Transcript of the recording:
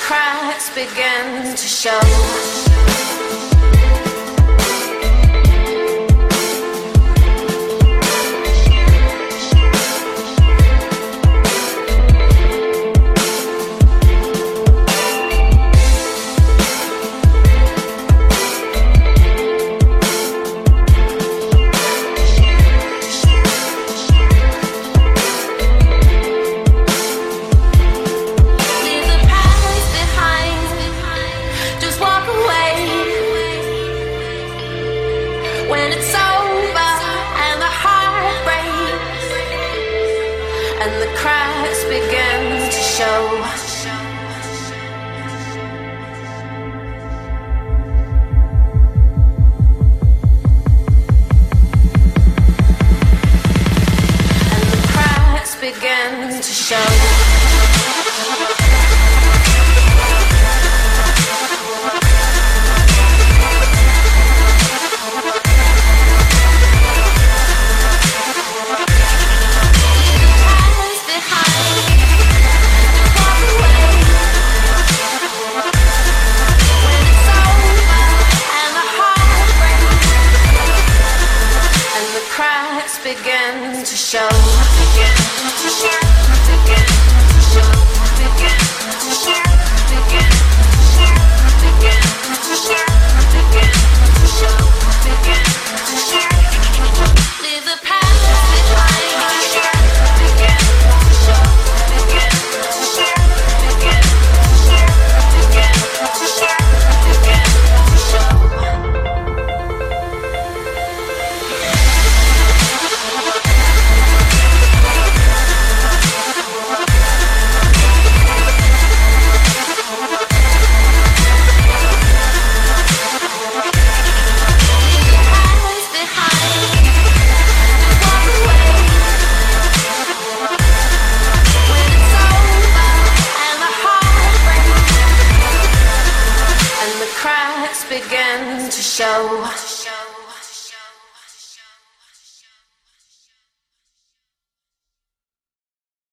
cracks begin to show. When it's over and the heart breaks and the cracks begin to show. And the cracks begin to show. Begin to show. Begin to show. Begin to show. Begin to show. Begin to show. Begin to show. Begin to show. Begin to show. Leave the past behind. Begin to show. Begin to show. Begin to show. Begin to show. Begin to show. Begin to show.